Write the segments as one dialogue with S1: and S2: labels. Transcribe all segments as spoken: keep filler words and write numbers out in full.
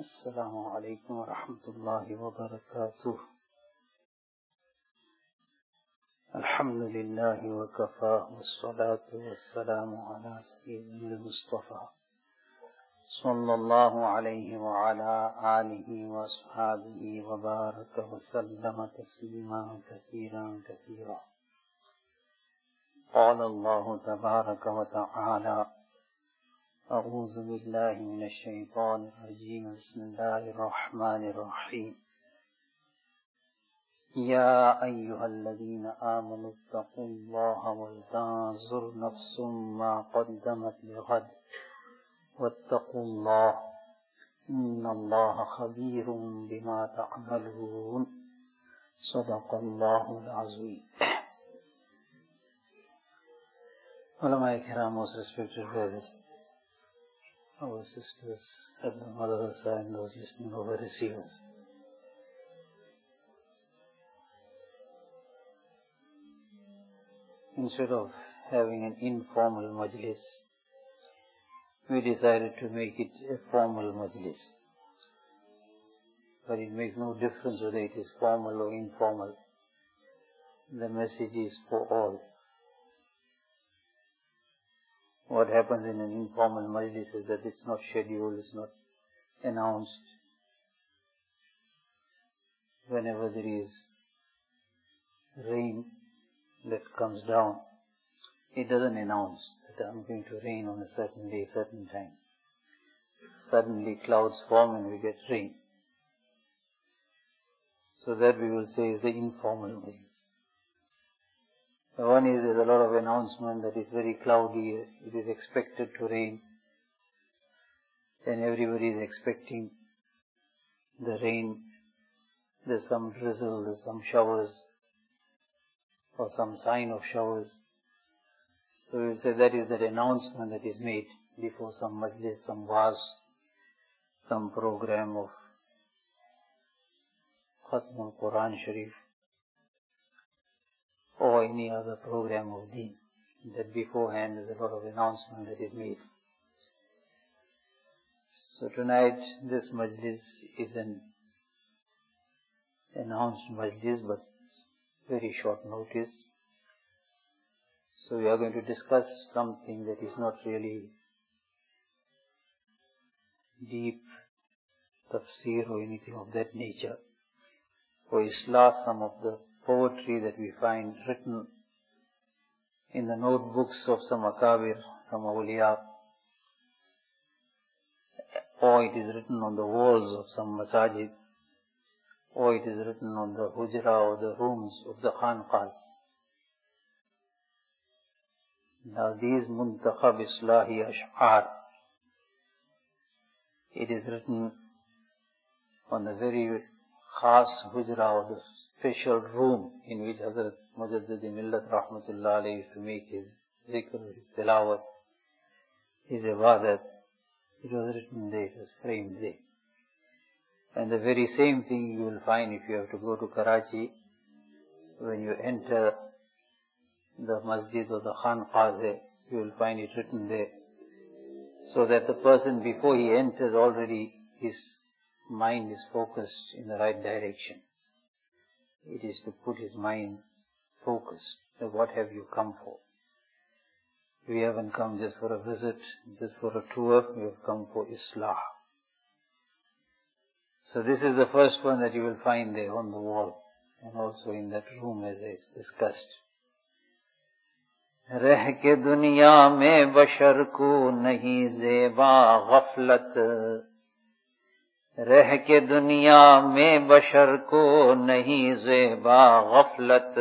S1: Assalamu alaikum wa rahmatullahi wa barakatuh. Alhamdulillahi wa kafa wa salatu wa salamu ala sayyidil Mustafa sallallahu alayhi wa ala alihi wa ashabihi wa baraka wa sallama tasliman kathiran kathira. Qala Allahu tabaraka wa ta'ala أعوذ بالله من الشيطان الرجيم بسم الله الرحمن الرحيم يا أيها الذين آمنوا اتقوا الله ولتنظر نفس ما قدمت لغد واتقوا الله إن الله خبير بما تعملون صدق الله العظيم. Ulama Ikram, most respected brothers, our sisters at the madrasa and those listening over receivers. Instead of having an informal majlis, we decided to make it a formal majlis. But it makes no difference whether it is formal or informal. The message is for all. What happens in an informal majlis is that it's not scheduled, it's not announced. Whenever there is rain that comes down, it doesn't announce that I'm going to rain on a certain day, certain time. Suddenly clouds form and we get rain. So that we will say is the informal majlis. The one is there's a lot of announcement that it's very cloudy, it is expected to rain, and everybody is expecting the rain. There's some drizzle, there's some showers, or some sign of showers. So we will say that is that announcement that is made before some majlis, some waz, some program of Khatm al-Quran Sharif, or any other program of deen, that beforehand there's a lot of announcement that is made. So tonight this majlis is an announced majlis, but very short notice. So we are going to discuss something that is not really deep tafsir or anything of that nature. For Islah, some of the poetry that we find written in the notebooks of some akabir, some awliya, or it is written on the walls of some masajid, or it is written on the hujra or the rooms of the khanqahs. Now these muntakhab islahi ash'ar, it is written on the very khas hujra or the special room in which Hazrat Mujaddid Millat Rahmatullah Alayhi used to make his zikr, his tilawat, his ibadat. It was written there, it was framed there. And the very same thing you will find if you have to go to Karachi, when you enter the masjid or the khanqah there, you will find it written there. So that the person before he enters already, his mind is focused in the right direction. It is to put his mind focused. So what have you come for? We haven't come just for a visit, just for a tour, we have come for Islah. So this is the first one that you will find there on the wall, and also in that room as I discussed. रह के दुनिया में बशर को नहीं ज़ेबा गफलत, रह के दुनिया में बशर को नहीं ज़ेबा गफलत,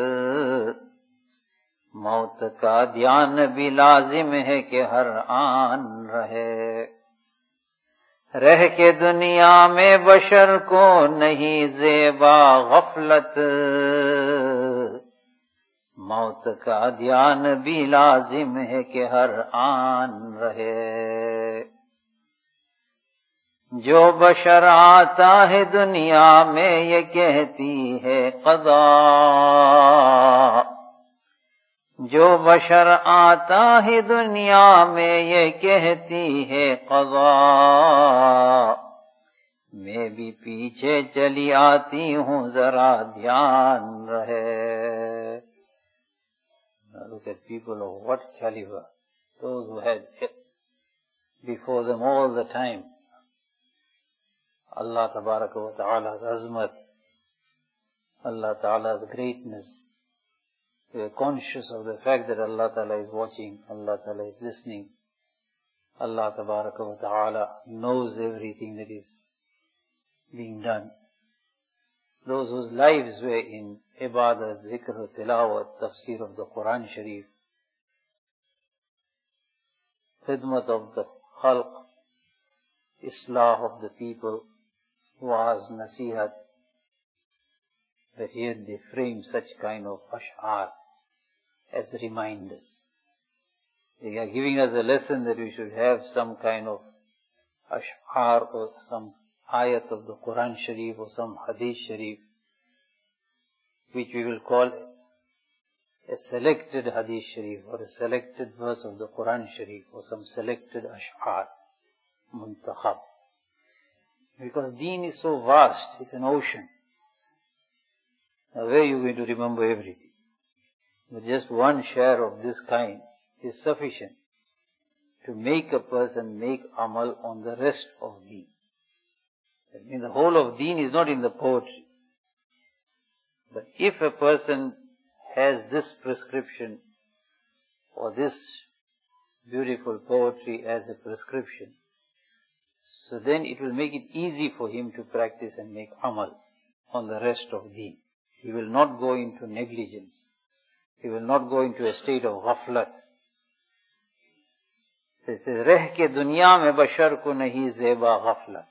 S1: मौत का ध्यान भी लाजिम है कि हर आन रहे। रह के दुनिया में बशर को नहीं ज़ेबा गफलत, मौत का ध्यान भी लाजिम है कि हर आन रहे। जो बशर आता है दुनिया में ये कहती है क़ज़ा, जो बशर आता है दुनिया में ये कहती है क़ज़ा, मैं भी पीछे चली आती हूँ जरा ध्यान रहे. Now look at people of what caliber. Those who had before them all the time Allah Tabaraka wa Ta'ala's azmat, Allah Ta'ala's greatness. They are conscious of the fact that Allah Ta'ala is watching, Allah Ta'ala is listening. Allah Tabaraka wa Ta'ala knows everything that is being done. Those whose lives were in ibadah, zikr, tilawat, tafsir of the Quran Sharif, khidmat of the khalq, islah of the people, was nasihat, but yet they frame such kind of ash'ar as reminders. They are giving us a lesson that we should have some kind of ash'ar or some ayat of the Quran Sharif or some hadith Sharif, which we will call a selected hadith Sharif or a selected verse of the Quran Sharif or some selected ash'ar, muntakhab. Because deen is so vast, it's an ocean. Now where are you going to remember everything? But just one share of this kind is sufficient to make a person make amal on the rest of deen. That means the whole of deen is not in the poetry. But if a person has this prescription or this beautiful poetry as a prescription, so then it will make it easy for him to practice and make amal on the rest of deen. He will not go into negligence. He will not go into a state of ghaflat. It says, reh ke dunya mein bashar ko nahi zeba ghaflat.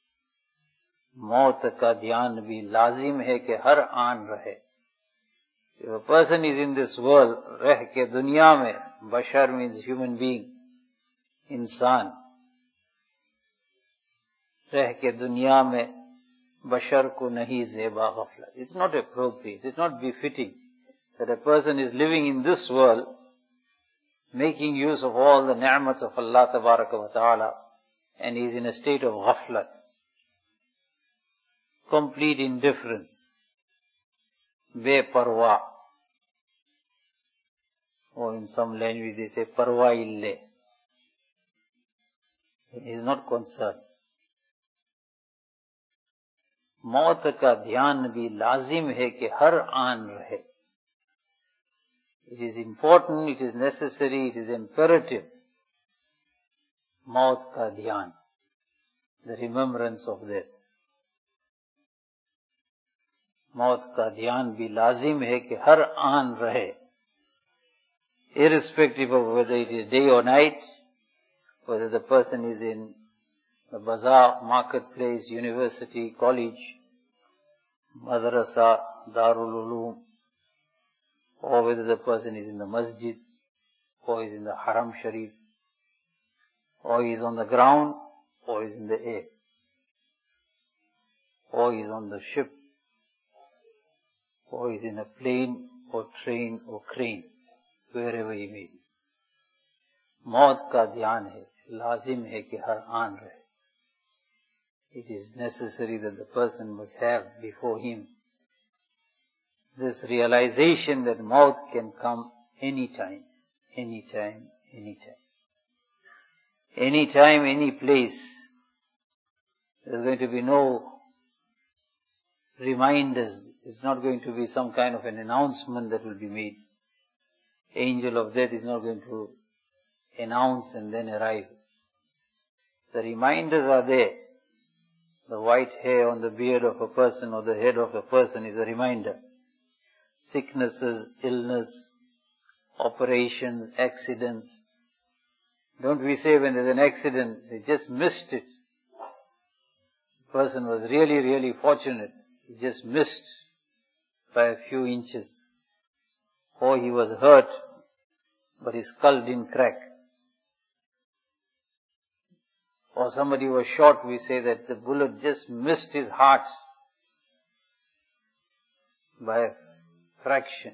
S1: Maut ka dhyan bhi lazim hai ke har aan rahe. If a person is in this world, reh ke dunya mein, bashar means human being, insan. Reh ke dunya mein, bashar ko nahi zeba ghaflat. It's not appropriate, it's not befitting that a person is living in this world, making use of all the ni'mats of Allah Tabaraka wa Ta'ala, and he is in a state of ghaflat, complete indifference, beparwa, or in some language they say parwa ille. He is not concerned. मौत का ध्यान भी लाजिम है कि हर आन रहे. It is important, it is necessary, it is imperative. मौत का ध्यान, the remembrance of death. मौत का ध्यान भी लाजिम है कि हर आन रहे. Irrespective of whether it is day or night, whether the person is in the bazaar, marketplace, university, college, madrasa, darul ulum, or whether the person is in the masjid, or is in the haram sharif, or is on the ground, or is in the air, or is on the ship, or is in a plane, or train, or crane, wherever he may be. मौत का ध्यान है, लाजिम है कि हर आन रहे. It is necessary that the person must have before him this realization that maut can come anytime, anytime, anytime. Anytime, any place. There's going to be no reminders. It's not going to be some kind of an announcement that will be made. Angel of death is not going to announce and then arrive. The reminders are there. The white hair on the beard of a person or the head of a person is a reminder. Sicknesses, illness, operations, accidents. Don't we say when there's an accident, they just missed it. The person was really, really fortunate. He just missed by a few inches. Or he was hurt, but his skull didn't crack. Or somebody was shot, we say that the bullet just missed his heart by a fraction.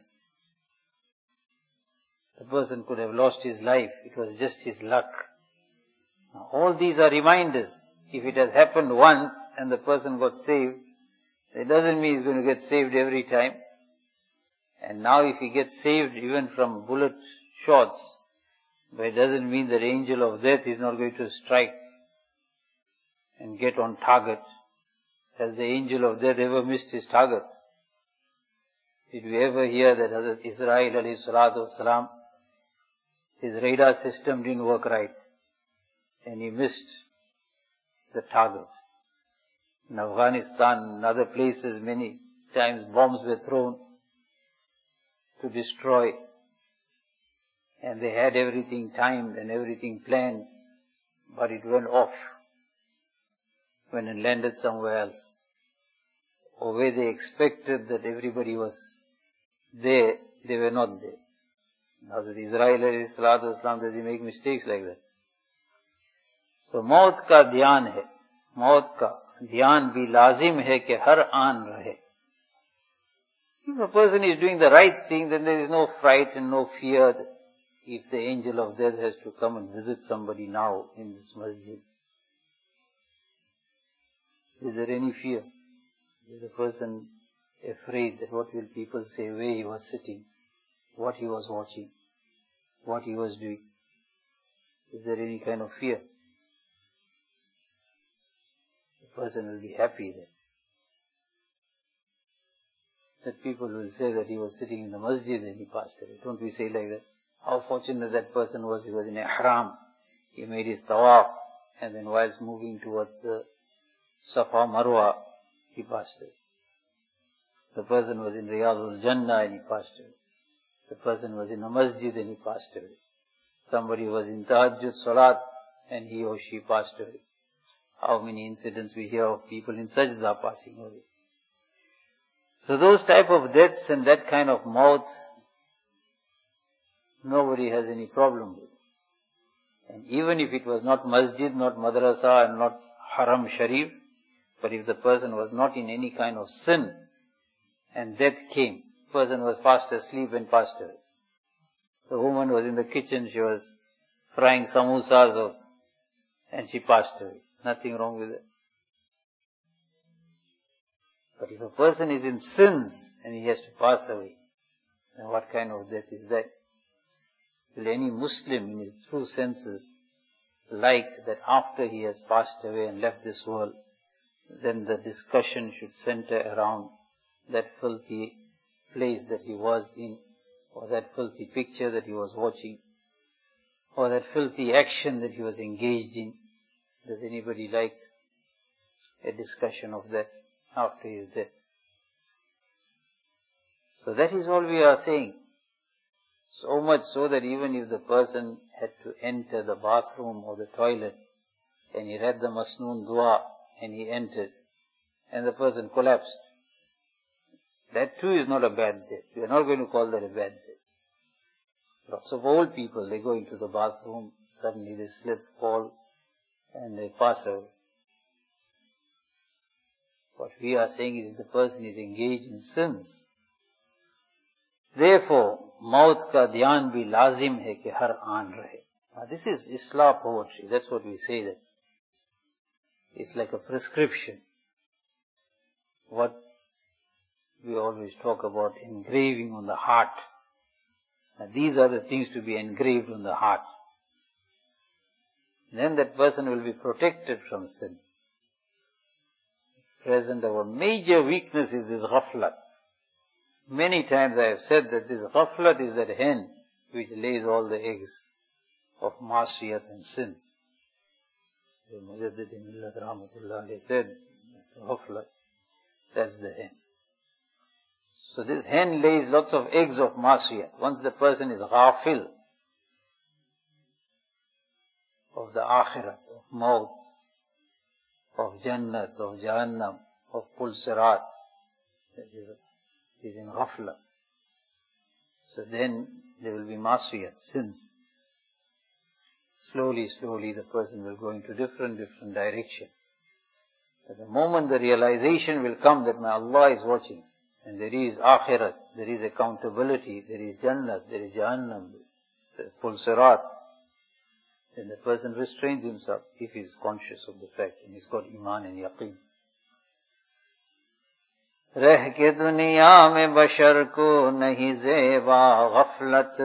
S1: The person could have lost his life. It was just his luck. Now, all these are reminders if it has happened once and the person got saved, it doesn't mean he's going to get saved every time. And now if he gets saved even from bullet shots, but it doesn't mean that the angel of death is not going to strike and get on target. Has the angel of death ever missed his target? Did we ever hear that Hazrat Israel alayhi salatu wasalam, his radar system didn't work right and he missed the target? In Afghanistan and other places, many times bombs were thrown to destroy, and they had everything timed and everything planned, but it went off when it landed somewhere else, or where they expected that everybody was there, they were not there. Hazrat Israel alayhi salatu wasalam, does he make mistakes like that? So maut ka dhyan hai, maut ka dhyan bhi lazim hai ke har aan rahe. If a person is doing the right thing, then there is no fright and no fear that if the angel of death has to come and visit somebody now in this masjid. Is there any fear? Is the person afraid that what will people say, where he was sitting, what he was watching, what he was doing? Is there any kind of fear? The person will be happy then. That people will say that he was sitting in the masjid and he passed away. Don't we say like that? How fortunate that person was. He was in ihram. He made his tawaf, and then whilst moving towards the Safa Marwa, he passed away. The person was in Riyadul Jannah and he passed away. The person was in a masjid and he passed away. Somebody was in Tahajjud Salat and he or she passed away. How many incidents we hear of people in Sajda passing away. So those type of deaths and that kind of mauts, nobody has any problem with. And even if it was not masjid, not madrasa and not haram sharif, but if the person was not in any kind of sin and death came, the person was fast asleep and passed away. The woman was in the kitchen, she was frying samosas or, and she passed away. Nothing wrong with it. But if a person is in sins and he has to pass away, then what kind of death is that? Will any Muslim in his true senses like that after he has passed away and left this world, then the discussion should center around that filthy place that he was in, or that filthy picture that he was watching, or that filthy action that he was engaged in? Does anybody like a discussion of that after his death? So that is all we are saying. So much so that even if the person had to enter the bathroom or the toilet and he read the Masnoon Dua and he entered and the person collapsed, that too is not a bad death. We are not going to call that a bad death. Lots of old people, they go into the bathroom, suddenly they slip, fall and they pass away. What we are saying is if the person is engaged in sins, therefore, maut ka dhyan bhi lazim hai ki har aan rahe. Now this is Islah poetry. That's what we say that. It's like a prescription. What we always talk about, engraving on the heart. Now these are the things to be engraved on the heart. Then that person will be protected from sin. Present, our major weakness is this ghaflat. Many times I have said that this ghaflat is that hen which lays all the eggs of masiyat and sins. The Mujaddid Millat Rahmatullah alayhi said, ghaflat, that's the hen. So this hen lays lots of eggs of masiyat. Once the person is ghafil of the akhirat, of maut, of jannat, of jahannam, of pul sirat, that is, is in ghafla. So then there will be masiyat, sins. Slowly, slowly the person will go into different, different directions. At the moment the realization will come that my Allah is watching, and there is akhirat, there is accountability, there is jannat, there is jahannam, there is pul sirat, then the person restrains himself if he is conscious of the fact and he's got iman and yaqeen. रह के दुनिया में बशर को नहीं ज़ेबा गफलत,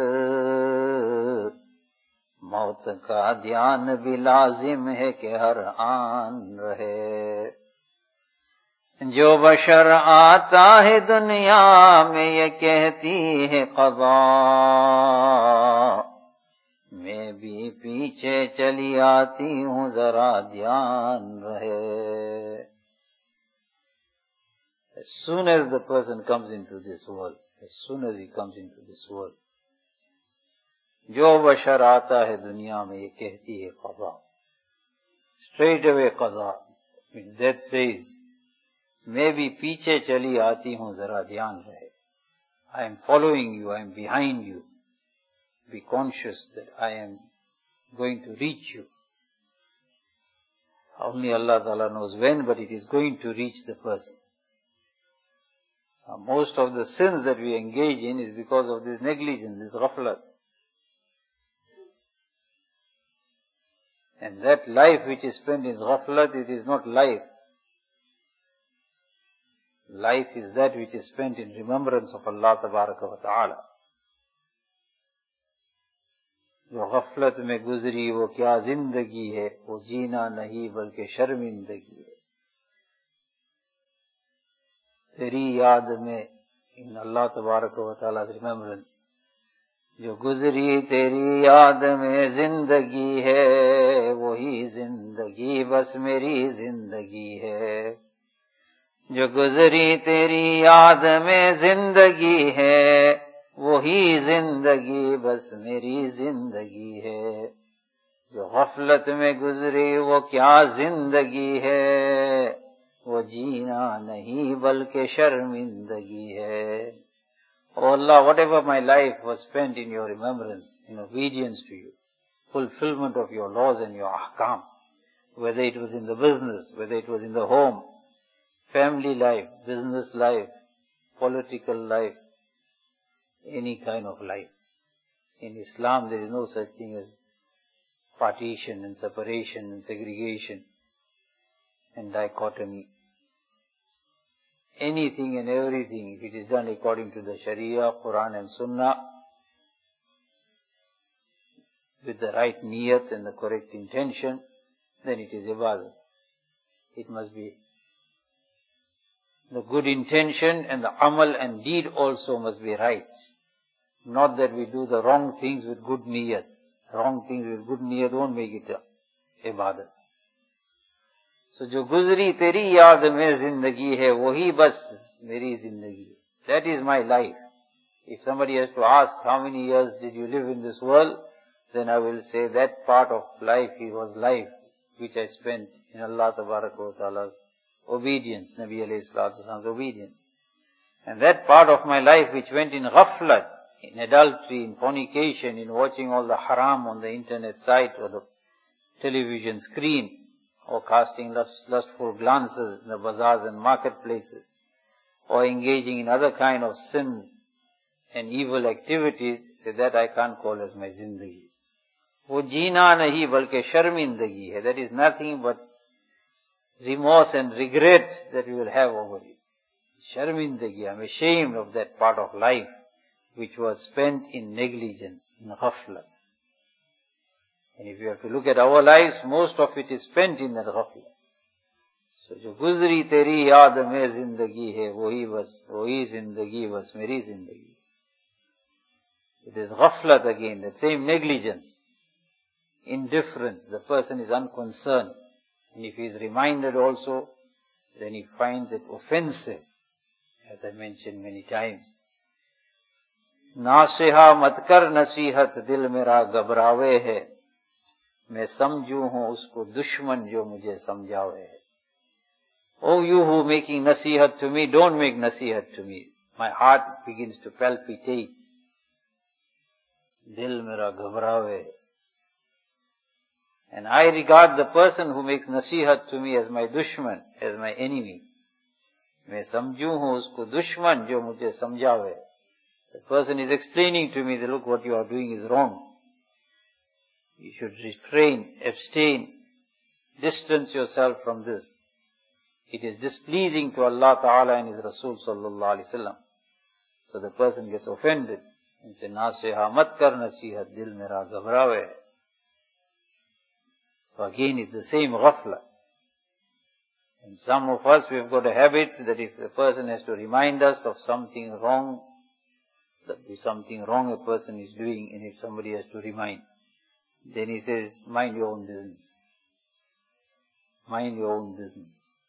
S1: मौत का ध्यान भी लाजिम है कि हर आन रहे। जो बशर आता है दुनिया में ये कहती है क़ज़ा, मैं भी पीछे चली आती हूँ जरा ध्यान रहे। As soon as the person comes into this world, as soon as he comes into this world, जो बशर आता है दुनिया में ये कहती है क़ज़ा, straight away क़ज़ा, means death says, मैं भी पीछे चली आती हूँ जरा ध्यान रहे। I am following you, I am behind you. Be conscious that I am going to reach you. Only Allah Ta'ala knows when, but it is going to reach the person. Now, most of the sins that we engage in is because of this negligence, this ghaflat. And that life which is spent in ghaflat, it is not life. Life is that which is spent in remembrance of Allah Tabaraka wa Ta'ala. जो गफलत में गुजरी वो क्या जिंदगी है, वो जीना नहीं बल्कि शर्मिंदगी है। तेरी याद में, इन अल्लाह तबारक व तआला रिमेम्बरेंस, जो गुजरी तेरी याद में जिंदगी है, वही जिंदगी बस मेरी जिंदगी है। जो गुजरी तेरी याद में जिंदगी है, वही जिंदगी बस मेरी जिंदगी है। जो गफलत में गुजरी वो क्या जिंदगी है, वो जीना नहीं बल्कि शर्मिंदगी है। Oh Allah, whatever my life was spent in your remembrance, in obedience to you, fulfillment of your laws and your ahkam, whether it was in the business, whether it was in the home, family life, business life, political life, any kind of life. In Islam there is no such thing as partition and separation and segregation and dichotomy. Anything and everything, if it is done according to the Sharia, Quran and Sunnah, with the right niyat and the correct intention, then it is ibadah. It must be the good intention, and the amal and deed also must be right. Not that we do the wrong things with good niyat. Wrong things with good niyat won't make it ibadah. So, जो गुजरी तेरी याद में जिंदगी है, वही बस मेरी जिंदगी है. That is my life. If somebody has to ask how many years did you live in this world, then I will say that part of life was life which I spent in Allah Tabaraka wa Ta'ala's obedience, Nabi alayhi salatu wasalam's obedience. And that part of my life which went in ghaflat, in adultery, in fornication, in watching all the haram on the internet site or the television screen, or casting lust, lustful glances in the bazaars and marketplaces, or engaging in other kind of sins and evil activities, say that I can't call as my zindagi. वो जीना नहीं बल्कि शर्मिंदगी है. That is nothing but remorse and regret that you will have over it. Sharmindagi, I am ashamed of that part of life which was spent in negligence, in ghafla. And if you have to look at our lives, most of it is spent in that ghafla. So, जो गुजरी तेरी याद में जिंदगी है, वही बस, वही जिंदगी बस मेरी जिंदगी. So, this ghaflat again, that same negligence, indifference, the person is unconcerned. And if he is reminded also, then he finds it offensive, as I mentioned many times. नासिहा मत कर नसीहत दिल मेरा घबरावे है, मैं समझू हूँ उसको दुश्मन जो मुझे समझावे है. Oh, you who making nasihat to me, don't make nasihat to me. My heart begins to palpitate. दिल मेरा घबरावे है. And I regard the person who makes nasihat to me as my dushman, as my enemy. मैं समझू हूँ उसको दुश्मन जो मुझे समझावे. The person is explaining to me that look, what you are doing is wrong. You should refrain, abstain, distance yourself from this. It is displeasing to Allah Ta'ala and His Rasul Sallallahu Alaihi Wasallam. So the person gets offended and says, Nasiha mat kar nasihat, dil mera ghabrawe. So again it's the same ghafla. And some of us, we have got a habit that if a person has to remind us of something wrong, that is something wrong a person is doing, and if somebody has to remind, then he says, mind your own business. Mind your own business.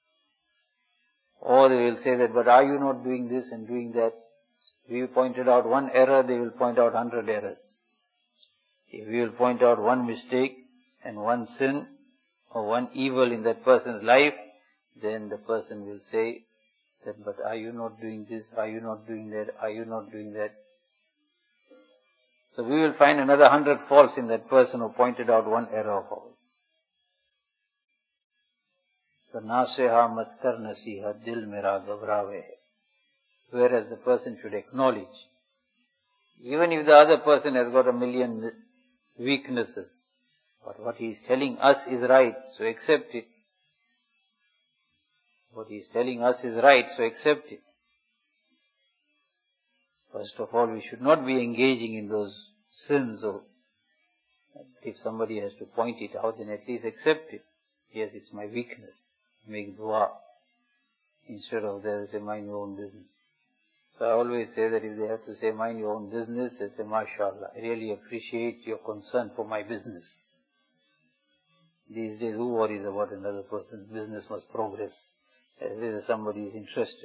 S1: Or they will say that, but are you not doing this and doing that? If we pointed out one error, they will point out hundred errors. If we will point out one mistake and one sin or one evil in that person's life, then the person will say that, but are you not doing this? Are you not doing that? Are you not doing that? So we will find another hundred faults in that person who pointed out one error of ours. So, nasiha mat kar nasiha, dil mera ghabrawe. Whereas the person should acknowledge, even if the other person has got a million weaknesses, but what he is telling us is right, so accept it. What he is telling us is right, so accept it. First of all, we should not be engaging in those sins, or if somebody has to point it out, then at least accept it. Yes, it's my weakness. Make dua. Instead of that, say, mind your own business. So I always say that if they have to say, mind your own business, they say, mashallah, I really appreciate your concern for my business. These days, who worries about another person's business must progress, as if somebody is interested.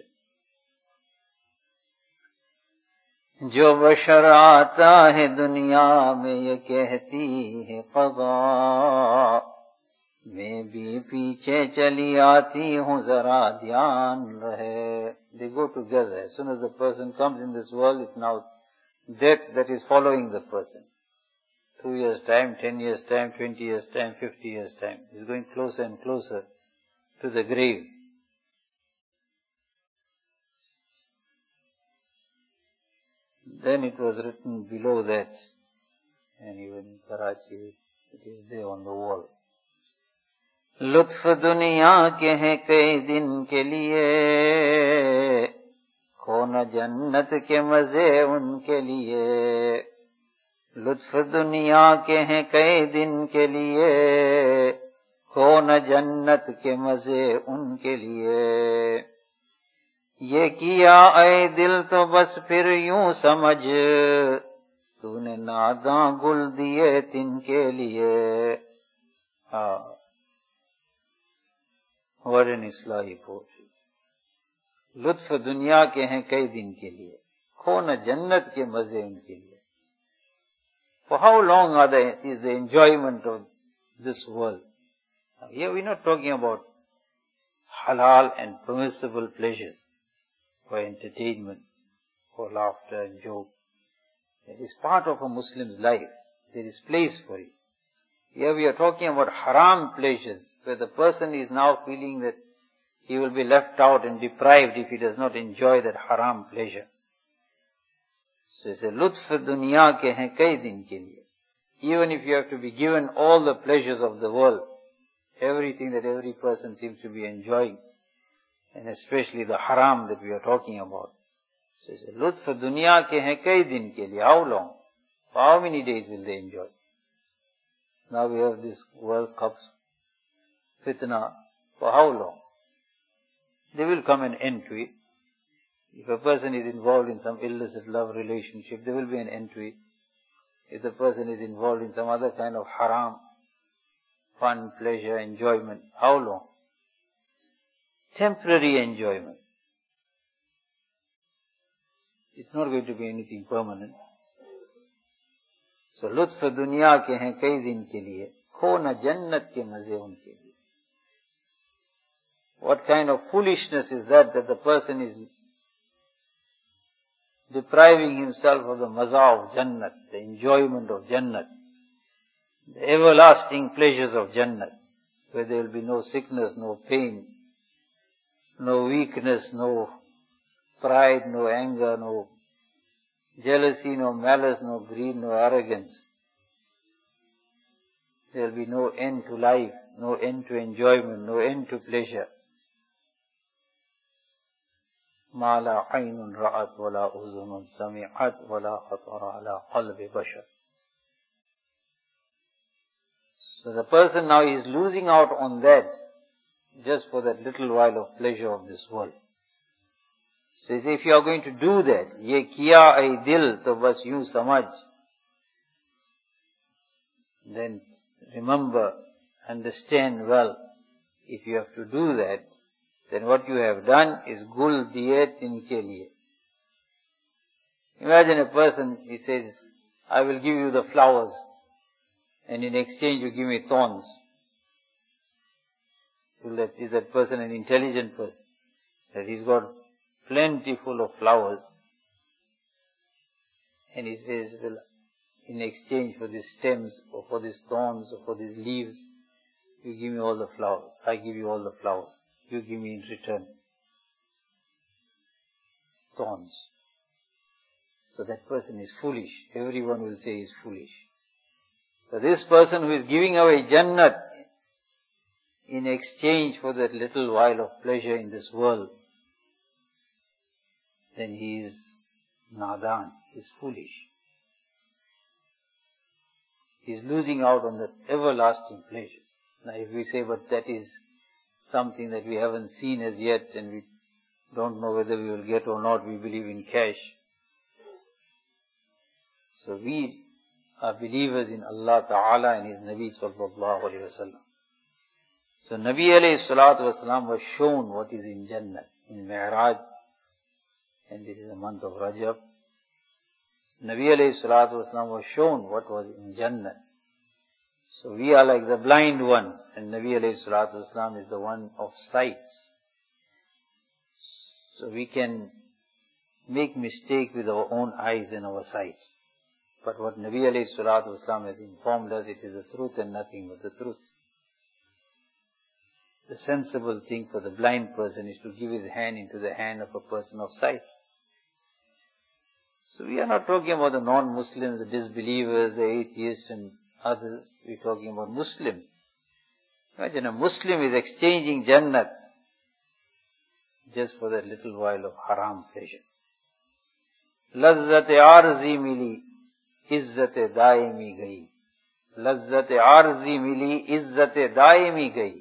S1: जो बशर आता है दुनिया में ये कहती है क़ज़ा, मैं भी पीछे चली आती हूँ ज़रा ध्यान रहे. They go together. As soon as the person comes in this world, it's now death that is following the person. Two years time, ten years time, twenty years time, fifty years time. He's going closer and closer to the grave. Then it was written below that, and even in Karachi, it is there on the wall. लुत्फ दुनिया के हैं कई दिन के लिए, खो न जन्नत के मजे उनके लिए. लुत्फ दुनिया के हैं कई दिन के लिए, खो न जन्नत के मजे उनके लिए. ये किया ऐ दिल तो बस फिर यूं समझ, तूने नादां गुल दिए तिनके लिए. हाँ, what an Islahi poetry. लुत्फ दुनिया के हैं कई दिन के लिए, खो न जन्नत के मजे उनके लिए. For how long are they, is the enjoyment of this world? Now, here we're not talking about halal and permissible pleasures for entertainment, for laughter and joke. It is part of a Muslim's life. There is place for it. Here we are talking about haram pleasures, where the person is now feeling that he will be left out and deprived if he does not enjoy that haram pleasure. So it's a lutf dunya ke hain kai din ke liye. Even if you have to be given all the pleasures of the world, everything that every person seems to be enjoying, and especially the haram that we are talking about. So it's a lutf dunya ke hain kai din ke liye. How long? For how many days will they enjoy? Now we have this World Cup fitna. For how long? There will come an end to it. If a person is involved in some illicit love relationship, there will be an end to it. If the person is involved in some other kind of haram, fun, pleasure, enjoyment, how long? Temporary enjoyment. It's not going to be anything permanent. So, लुत्फ दुनिया के हैं कई दिन के लिए, खो न जन्नत के मजे उनके लिए. What kind of foolishness is that, that the person is depriving himself of the maza of Jannat, the enjoyment of Jannat, the everlasting pleasures of Jannat, where there will be no sickness, no pain, no weakness, no pride, no anger, no jealousy, no malice, no greed, no arrogance. there will be no end to life, no end to enjoyment, no end to pleasure. مَا لَا عَيْنٌ رَأَتْ وَلَا أُذُنٌ سَمِعَتْ وَلَا خَطَرَ عَلَى قَلْبِ بَشَرٍ. So the person now is losing out on that just for that little while of pleasure of this world. So if you are going to do that, ye kiya ay dil to bas yu samajh, then remember, understand well, if you have to do that, then what you have done is gul diye tinke liye. Imagine a person, he says, I will give you the flowers, and in exchange you give me thorns. Will that, is that person an intelligent person? That he's got plenty full of flowers, and he says, well, in exchange for these stems, or for these thorns, or for these leaves, you give me all the flowers. I give you all the flowers. You give me in return thorns. So that person is foolish. Everyone will say he is foolish. So this person who is giving away Jannat in exchange for that little while of pleasure in this world, then he is nadan, he is foolish. He is losing out on the everlasting pleasures. Now if we say, but that is something that we haven't seen as yet, and we don't know whether we will get or not, we believe in cash. So we are believers in Allah Ta'ala and His Nabi Sallallahu Alaihi Wasallam. So Nabi Alayhi Salatu Wasallam was shown what is in Jannah, in Mi'raj, and it is a month of Rajab. Nabi Alayhi Salatu Wasallam was shown what was in Jannah. So we are like the blind ones, and Nabi Alayhi Salatu Wasallam is the one of sight. So we can make mistake with our own eyes and our sight. But what Nabi Alayhi Salatu Wasallam has informed us, it is the truth and nothing but the truth. The sensible thing for the blind person is to give his hand into the hand of a person of sight. So we are not talking about the non-Muslims, the disbelievers, the atheists and others. We are talking about Muslims. Imagine a Muslim is exchanging Jannat just for that little while of haram pleasure. Lazzat-e arzi mili, izzat-e daimi gayi. Lazzat-e arzi mili, izzat-e daimi gayi.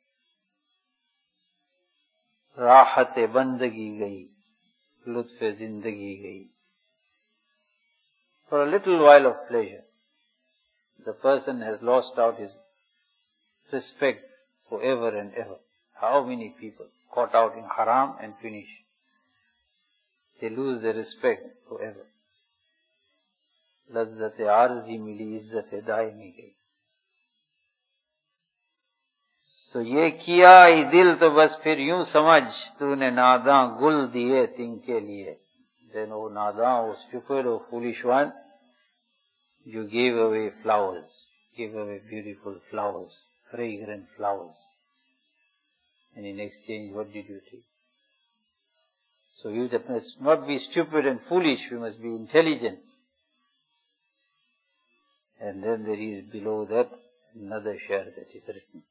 S1: Rahat-e bandagi gayi. Lutf-e zindagi gayi. For a little while of pleasure, the person has lost out his respect forever and ever. How many people caught out in haram and finish? They lose their respect forever. Lazzat-e arzi mili, izzat-e daimi gayi. So ye kiya ai dil to bas phir yun samajh tune nadan gul diye tinke liye. Then O nadan, O stupid, O foolish one, you gave away flowers, gave away beautiful flowers, fragrant flowers. And in exchange, what did you take? So you must not be stupid and foolish, you must be intelligent. And then there is below that another share that is written.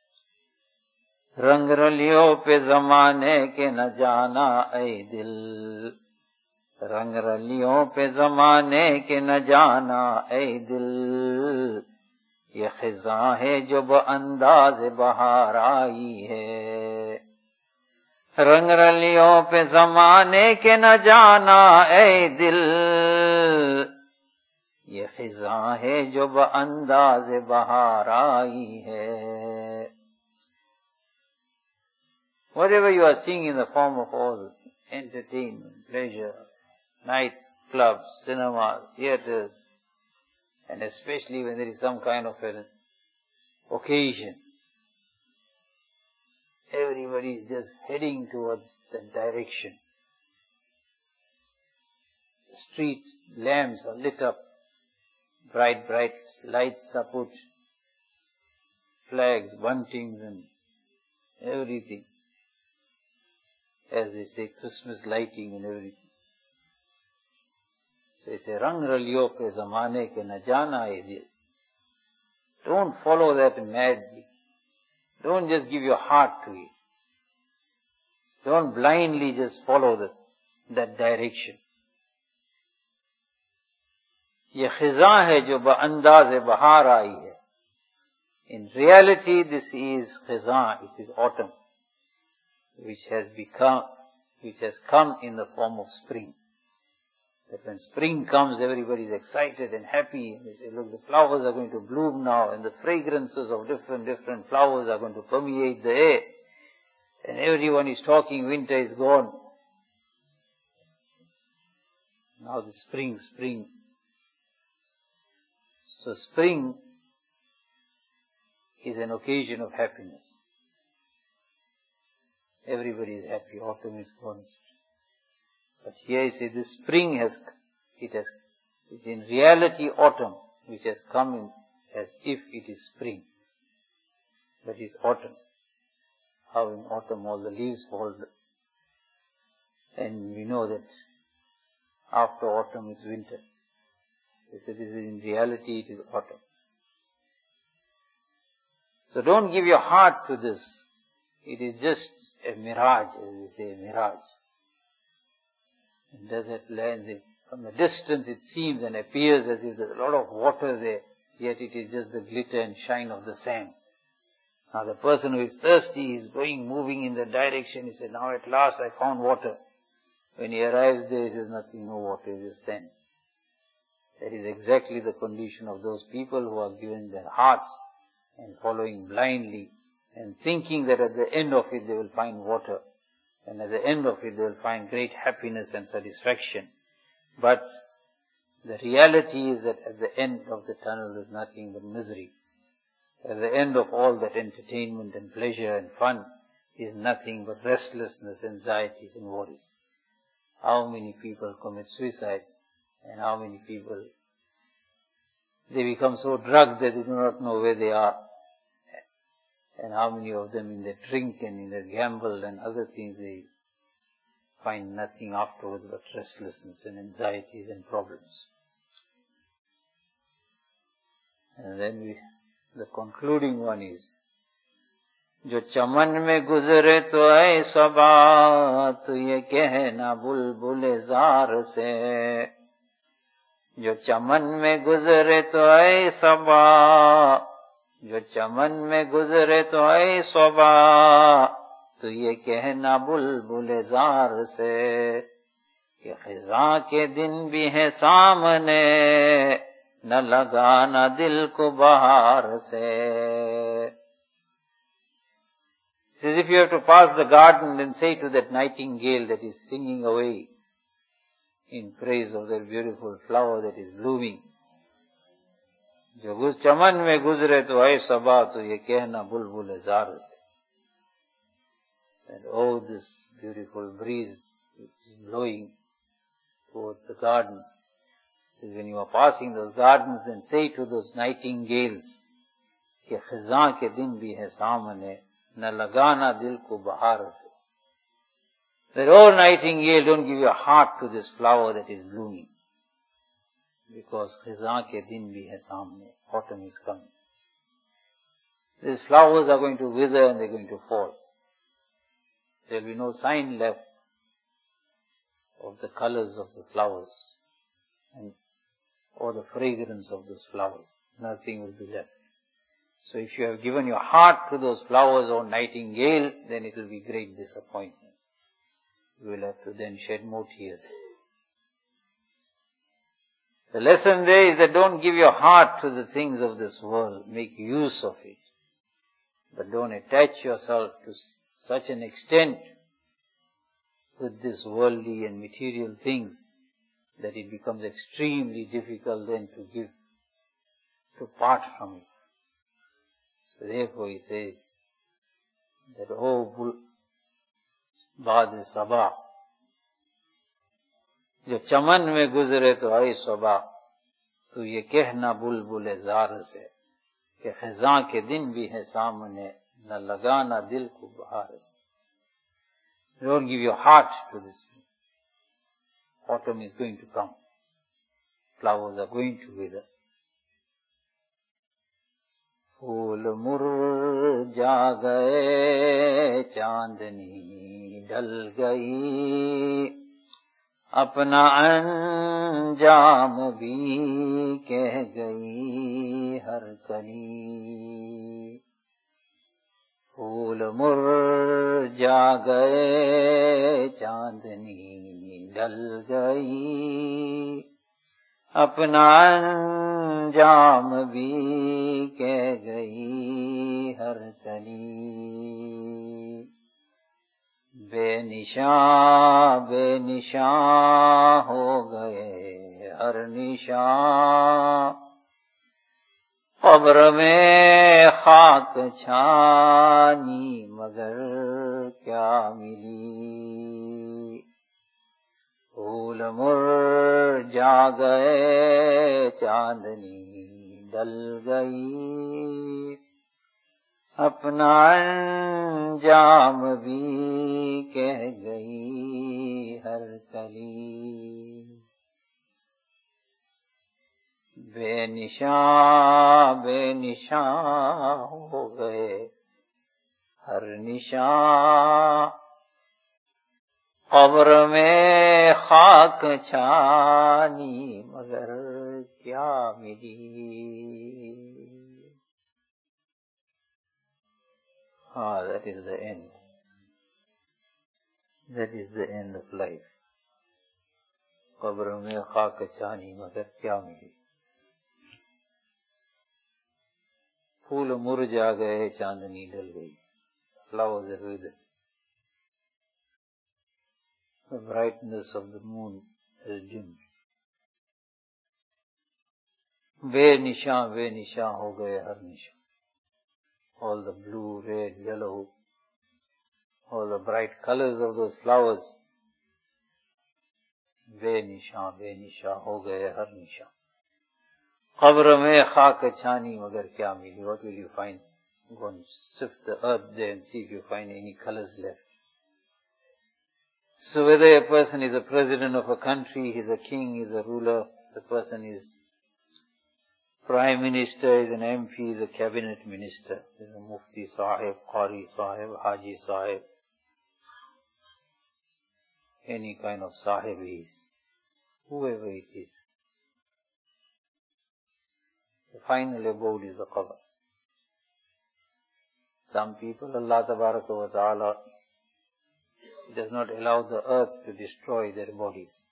S1: रंग रलियों पे ज़माने के न जाना ऐ दिल, रंग रलियों पे ज़माने के न जाना ऐ दिल, ये खिज़ां है जो बअंदाज़ बहार आई है। रंग रलियों पे ज़माने के न जाना ऐ दिल, ये खिज़ां है जो बअंदाज़ बहार आई है। Whatever you are seeing in the form of all entertainment, pleasure, night clubs, cinemas, theatres, and especially when there is some kind of an occasion, everybody is just heading towards that direction. The streets, lamps are lit up, bright, bright lights are put, flags, buntings and everything. As they say, Christmas lighting and everything. So they say, Rang raliyo pe zamane ke na jana hai dil. Don't follow that madly. Don't just give your heart to it. Don't blindly just follow that, that direction. ये खिज़ां है जो बअंदाज़ बहार आई है. In reality, this is खिज़ां, it is autumn, which has become, which has come in the form of spring. That when spring comes, everybody is excited and happy, and they say, look, the flowers are going to bloom now, and the fragrances of different, different flowers are going to permeate the air. And everyone is talking, winter is gone. Now the spring, spring. So spring is an occasion of happiness. Everybody is happy, autumn is gone. But here you say this spring has, it has, it's in reality autumn, which has come in as if it is spring. But it's autumn. How in autumn all the leaves fall. And we know that after autumn it's winter. They say this is in reality it is autumn. So don't give your heart to this. It is just a mirage, as we say, a mirage. And desert lands, it, from a distance it seems and appears as if there's a lot of water there, yet it is just the glitter and shine of the sand. Now the person who is thirsty is going, moving in the direction, he said, now at last I found water. When he arrives there, he says, nothing, no water, it is sand. That is exactly the condition of those people who are given their hearts and following blindly and thinking that at the end of it they will find water. And at the end of it they will find great happiness and satisfaction. But the reality is that at the end of the tunnel is nothing but misery. At the end of all that entertainment and pleasure and fun is nothing but restlessness, anxieties and worries. How many people commit suicides and how many people, they become so drugged that they do not know where they are. And how many of them in their drink and in their gamble and other things, they find nothing afterwards but restlessness and anxieties and problems. And then we, the concluding one is, जो चमन में गुजरे तो ऐ सबा तो ये कहना बुलबुल jar से. जो चमन में गुजरे तो ऐ सबा, जो चमन में गुजरे तो ऐ सबा तो ये कहना बुलबुल जार से कि खिज़ां के दिन भी है सामने न लगा न दिल को बहार से. It's as if you have to pass the garden and say to that nightingale that is singing away in praise of that beautiful flower that is blooming, जो चमन में गुजरे तो ऐ सबा तो ये कहना बुलबुल ज़ार से. And oh, this beautiful breeze which is blowing towards the gardens. Says when you are passing those gardens, then say to those nightingales कि खिज़ां के दिन भी है सामने न लगाना दिल को बहार से. That oh nightingale, don't give your heart to this flower that is blooming, because खिज़ां के दिन भी है सामने, autumn is coming. These flowers are going to wither and they are going to fall. There will be no sign left of the colors of the flowers and or the fragrance of those flowers. Nothing will be left. So if you have given your heart to those flowers, or nightingale, then it will be great disappointment. You will have to then shed more tears. The lesson there is that don't give your heart to the things of this world. Make use of it. But don't attach yourself to such an extent with these worldly and material things that it becomes extremely difficult then to give, to part from it. So therefore he says that, oh Bad Sabah, जो चमन में गुजरे तो ऐ सबा तो ये कहना बुलबुल ज़ार से कि खिज़ां के दिन भी है सामने न लगाना दिल को बहार से. Don't give your heart to this. Autumn is going to come. Flowers are going to wither. फूल मुरझा गए, चांदनी ढल गई, अपना अंजाम भी कह गई हर कली। फूल मुरझा गए, चांदनी ढल गई, अपना अंजाम भी कह गई हर कली। बेनिशां बेनिशां हो गए हर निशां, कब्र में खाक छानी मगर क्या मिली। फूल मुरझा गए, चांदनी ढल गई, अपना अंजाम भी कह गई हर कली। बेनिशां बेनिशां हो गए हर निशां, कब्र में खाक छानी मगर क्या मिली। Ah, that is the end. That is the end of life. कब्र में खाक छानी मगर क्या मिली। फूल मुरझा गए, चांदनी ढल गई. Flowers are withered. The brightness of the moon has dimmed. बेनिशां बेनिशां हो गए हर निशां. All the blue, red, yellow, all the bright colors of those flowers, बेनिशां बेनिशां हो गए हर निशां. कब्र में खाक छानी मगर क्या मिली. What will you find? Go and sift the earth there and see if you find any colors left. So whether a person is a president of a country, he's a king, he's a ruler, the person is prime minister, is an M P, is a cabinet minister, is a mufti sahib, qari sahib, haji sahib, any kind of sahib he is, whoever it is. The final abode is the qabr. Some people, Allah Tabaraka wa Ta'ala does not allow the earth to destroy their bodies.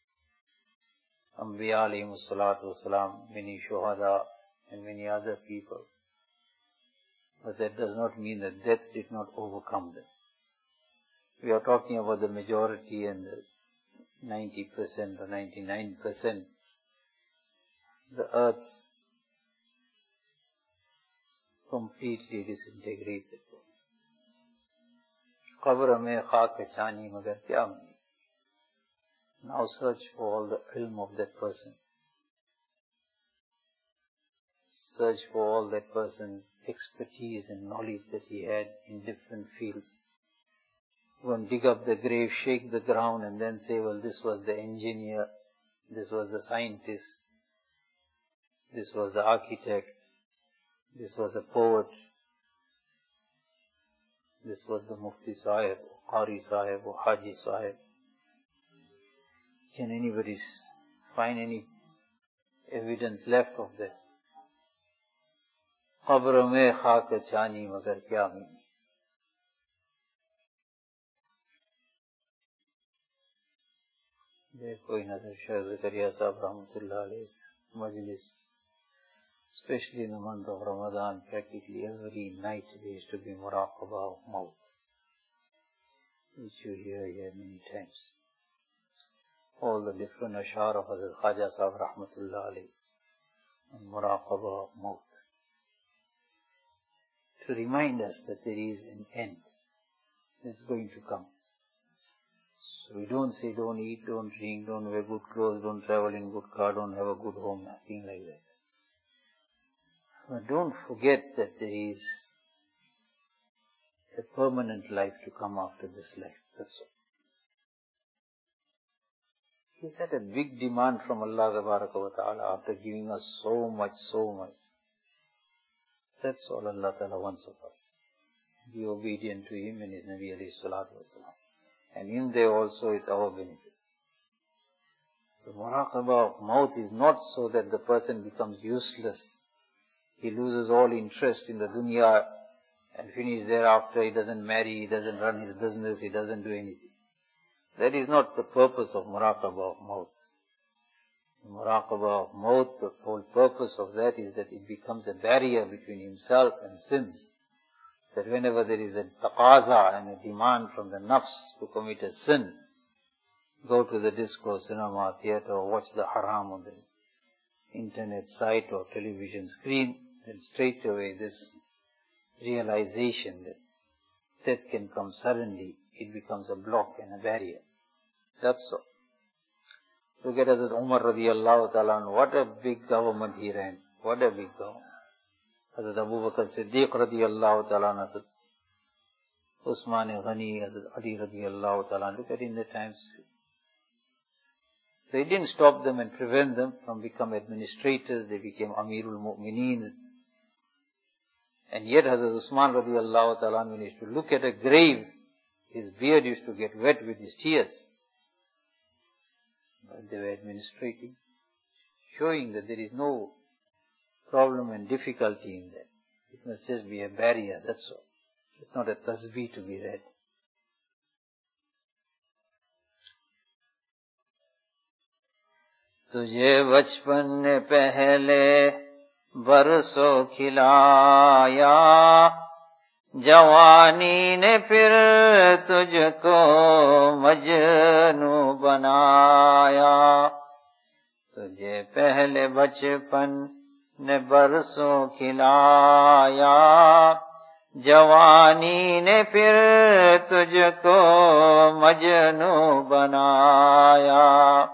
S1: Anbiya alayhimu salatu wasalam, many shuhada and many other people. But that does not mean that death did not overcome them. We are talking about the majority and the ninety percent or ninety-nine percent. The earth completely disintegrated. Qabr mein khaak chani magar kya mili. Now search for all the ilm of that person. Search for all that person's expertise and knowledge that he had in different fields. Go and dig up the grave, shake the ground and then say, well, this was the engineer, this was the scientist, this was the architect, this was a poet, this was the mufti sahib, or qari sahib, or haji sahib. Can anybody find any evidence left of that? Qabr mein khaak chani magar kya mili. देखो नजर शाह ज़करिया साहब रहमतुल्लाह अलैह majlis, especially in the month of Ramadan, practically every night there used to be muraqabah of maut, which you hear here many times. All the different ashar of Hazrat Khaja Sahib rahmatullah alayhi and muraqabah of maut, to remind us that there is an end that's going to come. So we don't say don't eat, don't drink, don't wear good clothes, don't travel in good car, don't have a good home, nothing like that. But don't forget that there is a permanent life to come after this life, that's all. Is that a big demand from Allah Tabaraka wa Ta'ala after giving us so much, so much? That's all Allah Ta'ala wants of us. Be obedient to Him and His Nabi alayhi salatu wasalam. And in there also it's our benefit. So muraqabah of maut is not so that the person becomes useless. He loses all interest in the dunya and finish thereafter. He doesn't marry, he doesn't run his business, he doesn't do anything. That is not the purpose of muraqabah of maut. Muraqabah of maut, the whole purpose of that is that it becomes a barrier between himself and sins. That whenever there is a taqaza and a demand from the nafs to commit a sin, go to the disco, cinema, theatre, or watch the haram on the internet site or television screen, then straight away this realization that death can come suddenly, it becomes a block and a barrier. That's all. Look at Hazrat Umar radiallahu ta'ala, what a big government he ran. What a big government. Hazrat Abu Bakr Siddiq radiallahu ta'ala, Hazrat Usman Ghani, Hazrat Ali radiallahu ta'ala, look at in the times. So it didn't stop them and prevent them from becoming administrators. They became Amirul Mu'mineen. And yet Hazrat Usman radiallahu ta'ala, when he used to look at a grave, his beard used to get wet with his tears. But they were administrating, showing that there is no problem and difficulty in that. It must just be a barrier, that's all. It's not a tasbih to be read. तुझे बचपन ने पहले बरसों खिलाया, जवानी ने फिर तुझको मजनू बनाया. तुझे पहले बचपन ने बरसों खिलाया, जवानी ने फिर तुझको मजनू बनाया.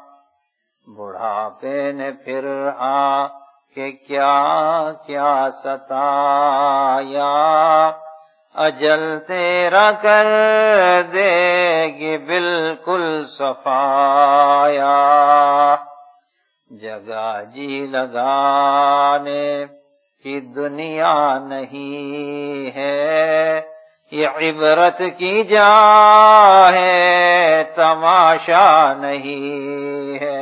S1: बुढ़ापे ने फिर आ के क्या क्या सताया, अजल तेरा कर देगी बिल्कुल सफाया. जगह जी लगाने की दुनिया नहीं है, ये इबरत की जा है, तमाशा नहीं है.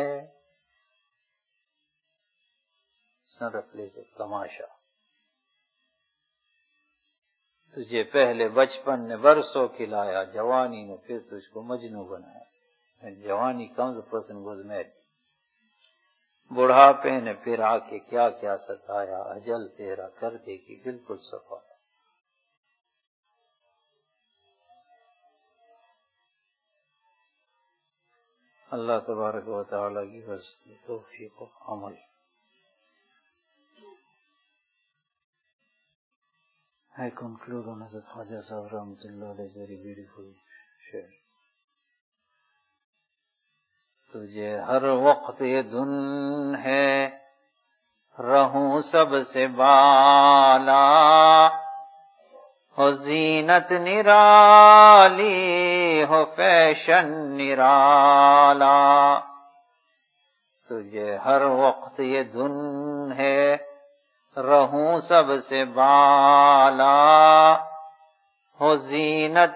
S1: It's not a place of tamasha. तुझे पहले बचपन ने बरसों खिलाया, जवानी ने फिर तुझको मजनू बनाया. When जवानी comes, the person goes mad. बुढ़ापे ने फिर आके क्या क्या सताया, अजल तेरा कर देगी बिल्कुल सफाया. Allah tabarak wa ta'ala give us the tawfiq of amal. I conclude on Hazrat Khwaja Sahib Rahmatullah Alayhi's very beautiful share. तुझे हर वक्त ये धुन है, रहूं सबसे बाला, हो जीनत निराली, हो फैशन निराला. तुझे हर वक्त ये धुन है, रहूं सबसे बाला, हो जीनत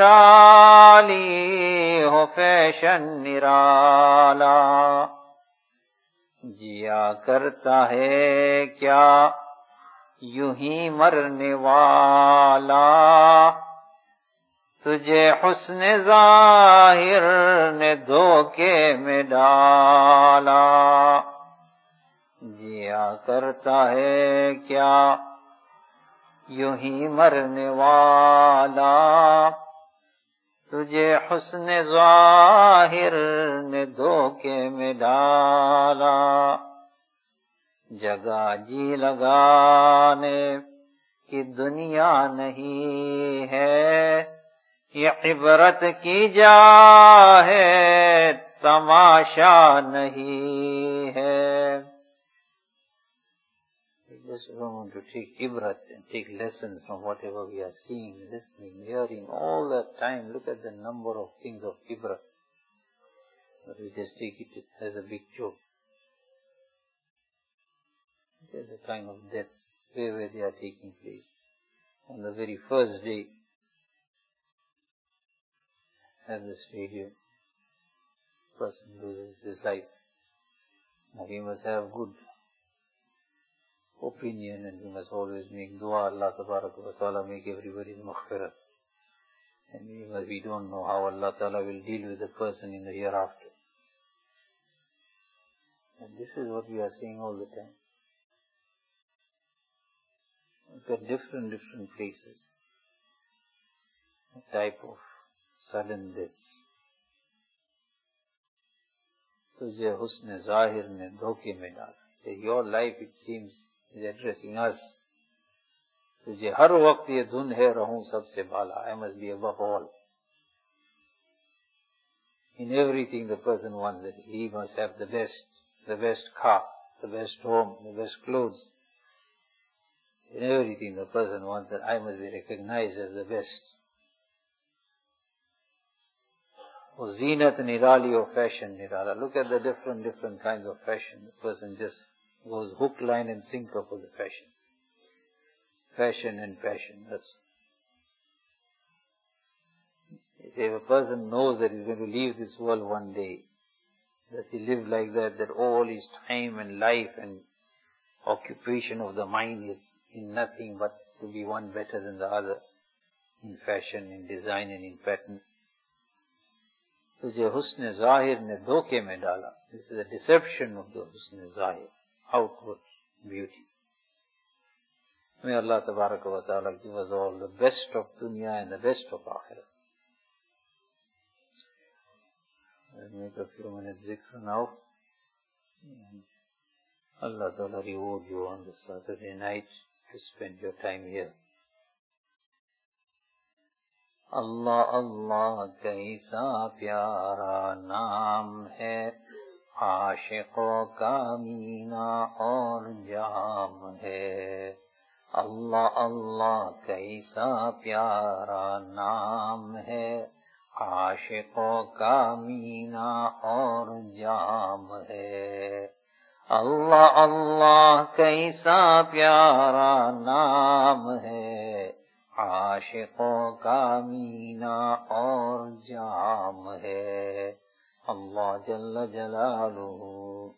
S1: निराली, हो फैशन निराला. जिया करता है क्या यूं ही मरने वाला, तुझे हुस्न ज़ाहिर ने धोखे में डाला. जिया करता है क्या यूं ही मरने वाला, तुझे हुस्न ज़ाहिर ने धोखे में डाला. जगह जी लगाने की दुनिया नहीं है, ये इबरत की जा है, तमाशा नहीं है. We just want to take ibrat and take lessons from whatever we are seeing, listening, hearing, all that time. Look at the number of things of ibrat. But we just take it as a big joke. Look at the time of death. wherever they are taking place. On the very first day at the stadium, person loses his life. Now he must have good opinion and he must always make dua, Allah Tabaraka wa Ta'ala make everybody's maghfirah. And we, must, we don't know how Allah Ta'ala will deal with the person in the hereafter. And this is what we are saying all the time. Look at different, different places. A type of sudden deaths. तुझे हुस्न ज़ाहिर ने धोखे में डाला. Say, your life, it seems, is addressing us. तुझे हर वक्त ये धुन है रहूं सबसे बाला. I must be above all. In everything the person wants that he must have the best, the best car, the best home, the best clothes. In everything the person wants that I must be recognized as the best. Or zinat nirali or fashion nirala. Look at the different, different kinds of fashion. The person just goes hook, line and sinker for the fashions. Fashion and passion, that's You say if a person knows that he's going to leave this world one day, does he live like that, that all his time and life and occupation of the mind is in nothing but to be one better than the other, in fashion, in design and in pattern? तुझे हुस्न ज़ाहिर ने धोखे में डाला. This is a deception of the हुस्न ज़ाहिर, outward beauty. May Allah Tabaraka wa Ta'ala give us all the best of dunya and the best of akhirah. Let's make a few minutes zikr now. Allah Ta'ala reward you on this Saturday night to spend your time here. Allah Allah कैसा प्यारा नाम है, आशिकों का मीना और जाम है. Allah Allah कैसा प्यारा नाम है, आशिकों का मीना और जाम है. Allah Allah कैसा प्यारा नाम है, आशिकों का मीना और जाम है. अल्लाह जल्ल जलालुहु.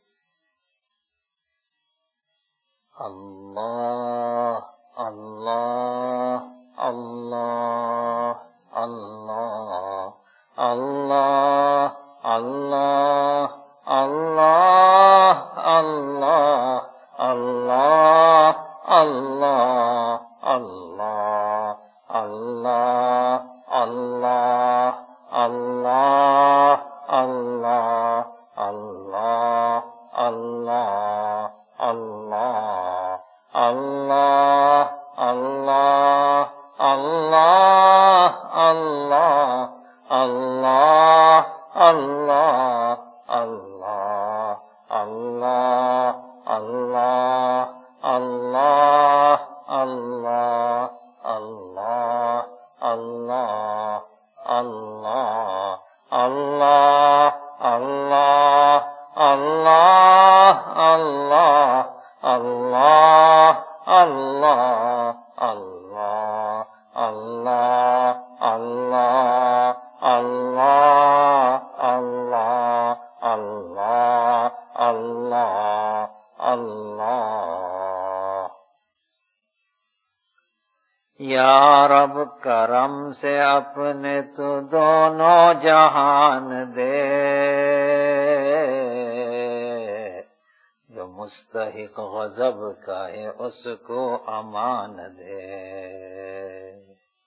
S1: अल्लाह अल्लाह अल्लाह अल्लाह अल्लाह अल्लाह अल्लाह अल्लाह अल्लाह अल्लाह Allah, Allah, Allah, Allah, Allah, Allah, Allah, Allah, Allah, Allah, Allah, Allah, Allah, Allah, Allah, Allah, Allah, Allah. Allah, Allah, Allah, Allah, Allah, Allah, Allah, Allah, Allah, Allah, Allah, Allah, Allah, Allah, Allah, Allah, Allah, Allah. या रब करम से अपने तू दोनों जहान दे, जो मुस्तहिक गज़ब का है उसको अमान दे.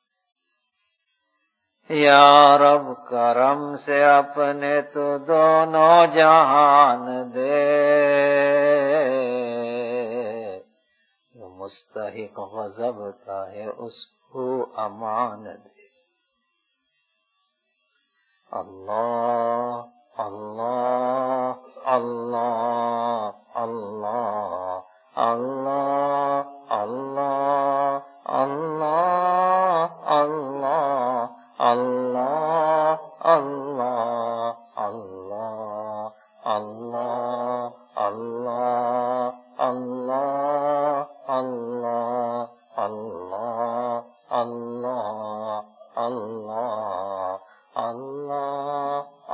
S1: या रब करम से अपने तू दोनों जहान दे, मुस्तहिक गज़ब का है उसको अमान दे. अल्लाह अल्लाह अल्लाह अल्लाह अल्लाह अल्लाह अल्लाह अल्लाह अल्लाह अल्लाह अल्लाह अल्लाह अल्लाह अल्लाह Allah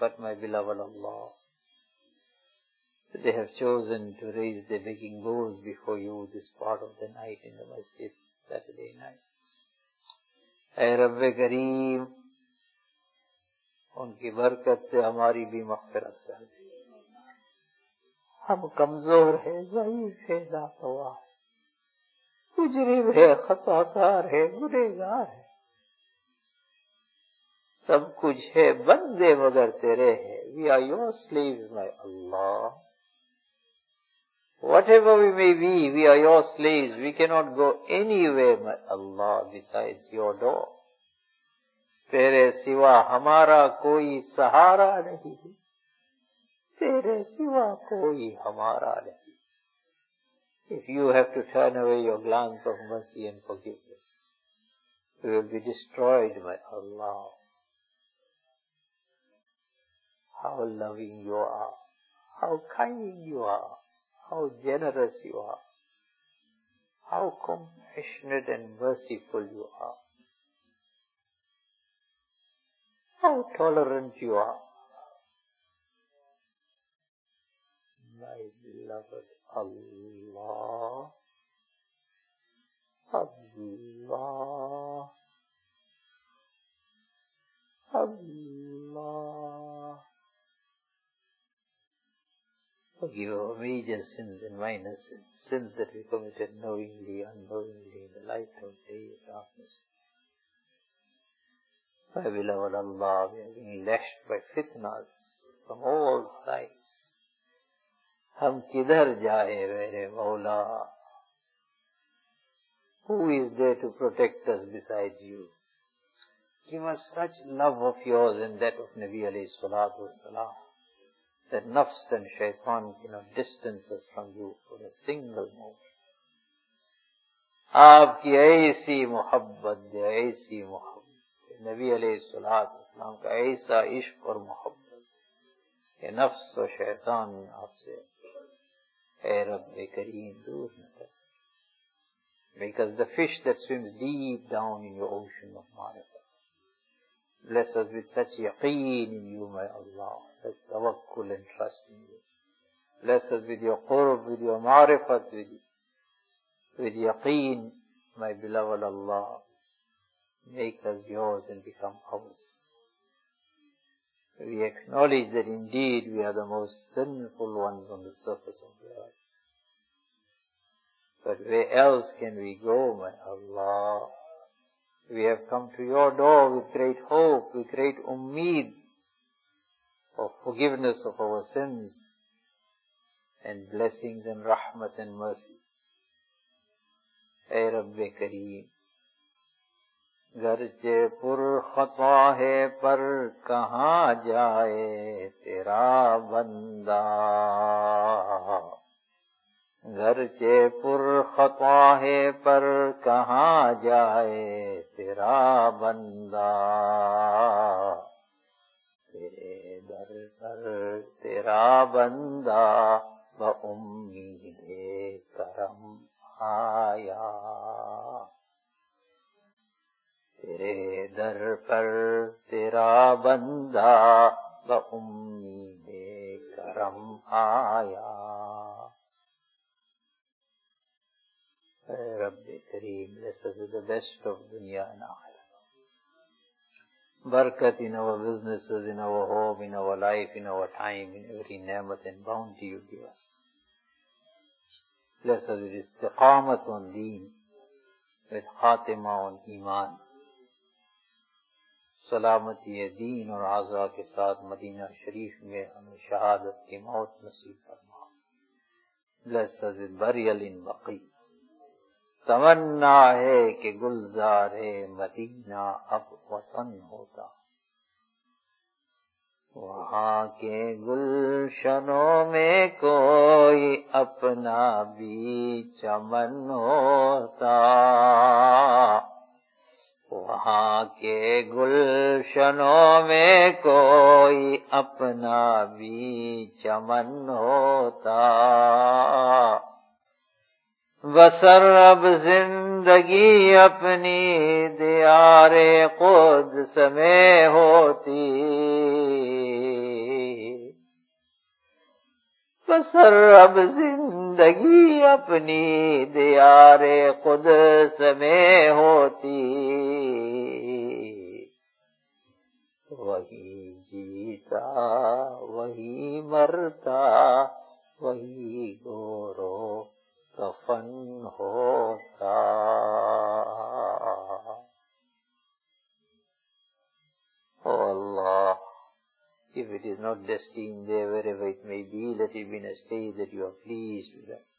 S1: But my beloved Allah, they have chosen to raise their begging bowls before you this part of the night in the masjid, Saturday night. ऐ रब्बे करीम, उनकी बरकत से हमारी भी मग़फ़िरत कर दे। हम कमजोर है, ज़ईफ़ है, लापरवाह है, मुजरिम है, खताकार है, गुनहगार है, सब कुछ है, बंदे मगर तेरे है। We are your slaves, my Allah. Whatever we may be, we are your slaves. We cannot go anywhere, my Allah, besides your door. तेरे सिवा हमारा कोई सहारा नहीं, तेरे सिवा कोई हमारा नहीं. If you have to turn away your glance of mercy and forgiveness, we will be destroyed, my Allah. How loving you are, how kind you are, how generous you are, how compassionate and merciful you are, how tolerant you are. My beloved Allah, Allah, Allah. Forgive our major sins and minor sins, sins that we committed knowingly, unknowingly in the light of day or darkness. My beloved Allah, we are being lashed by fitnas from all sides. हम किधर जाए मेरे मौला? Who is there to protect us besides you? Give us such love of yours and that of Nabi alayhi salatu wassalam, that nafs and shaitan cannot distance us from you for a single moment. आपकी ऐसी मोहब्बत दे, ऐसी मोहब्बत, नबी अलैहिस्सलाम का ऐसा इश्क और मोहब्बत, ये नफ्स और शैतान आपसे ऐ रब्बे करीम दूर न कर सके. Because the fish that swims deep down in your ocean of marifat, bless us with such yaqeen in you, my Allah, such tawakkul and trust in you. Bless us with your qurb, with your marifat, with, with yaqeen, my beloved Allah. Make us yours and become ours. We acknowledge that indeed we are the most sinful ones on the surface of the earth. But where else can we go, my Allah? We have come to your door with great hope, with great ummeed of forgiveness of our sins and blessings and rahmat and mercy. Ay Rabbi Kareem, गरचे पुर खता है पर कहाँ जाए तेरा बंदा. गरचे पुर खता है पर कहाँ जाए तेरा बंदा. तेरे दर पर तेरा बंदा बउम्मीदे करम आया. तेरे दर पर तेरा बंदा बउम्मीदे करम आया. Rabbi Kareem, bless us with the best of dunya and akhirah. Barakat in our businesses, in our home, in our life, in our time, in every ni'mat and bounty you give us. Bless us with istiqamat on deen, with khatima on iman. सलामती दीन और आज़ा के साथ Medina शरीफ में हमें शहादत की मौत नसीब फरमा. Bless us with burial in Baqi. तमन्ना है कि गुलजार है मदीना अब वतन होता. वहाँ के गुलशनों में कोई अपना भी चमन होता. वहाँ के गुलशनों में कोई अपना भी चमन होता. बसर अब जिंदगी अपनी दियारे खुद में होती.
S2: बस हर अब जिंदगी अपनी दियारे कुद्स में होती, वही जीता वही मरता वही गोरो कफन होता। Oh Allah, if it is not destined there, wherever it may be, let it be in a state that you are pleased with us.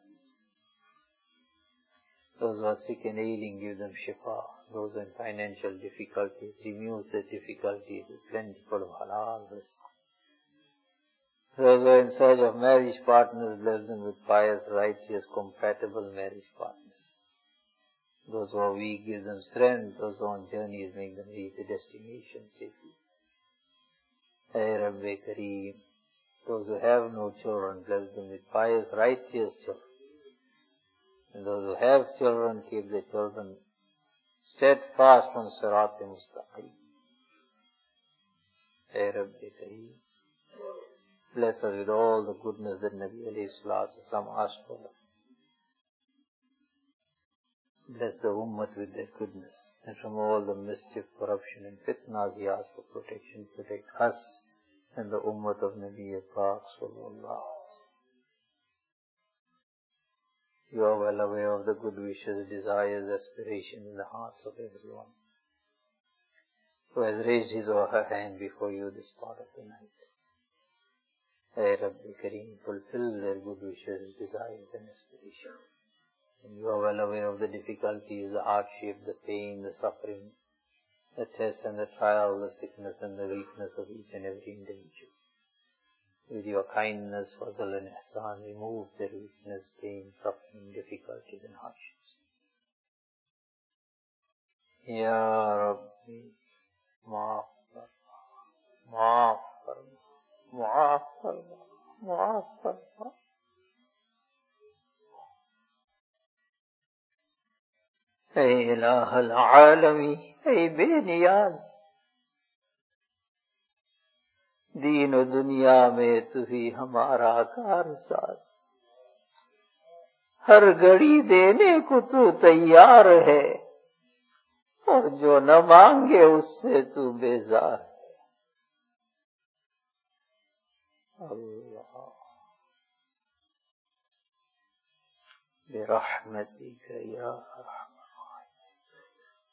S2: Those who are sick and ailing, give them shifa. Those who are in financial difficulties, remove the difficulties with plentiful of halal rizq. Those who are in search of marriage partners, bless them with pious, righteous, compatible marriage partners. Those who are weak, give them strength. Those who are on journeys, make them reach the destination safely. Hey Rabbi Kareem, those who have no children, bless them with pious, righteous children. And those who have children, keep their children steadfast on Sirat-e-Mustaqim. Hey Rabbi Kareem, bless us with all the goodness that Nabi alayhi salatu wasalam asked for us. Bless the ummah with their goodness. And from all the mischief, corruption and fitnas, he asks for protection. Protect us and the ummah of Nabi Pak sallallahu. You are well aware of the good wishes, desires, aspirations in the hearts of everyone who has raised his or her hand before you this part of the night. Hey Rabbi Kareem, fulfill their good wishes, desires and aspirations. And you are well aware of the difficulties, the hardship, the pain, the suffering, the tests and the trial, the sickness and the weakness of each and every individual. With your kindness, fazl and ihsan, remove their weakness, pain, suffering, difficulties and hardships. Ya Rabbi, maaf farma, maaf farma, maaf farma, maaf farma. Hey Ilah al-Alami, hey Beniyaz, दीन और दुनिया में तू ही हमारा कारसाज, हर घड़ी देने को तू तैयार है और जो न मांगे उससे तू बेजार है। अल्लाह बिरहमतिक या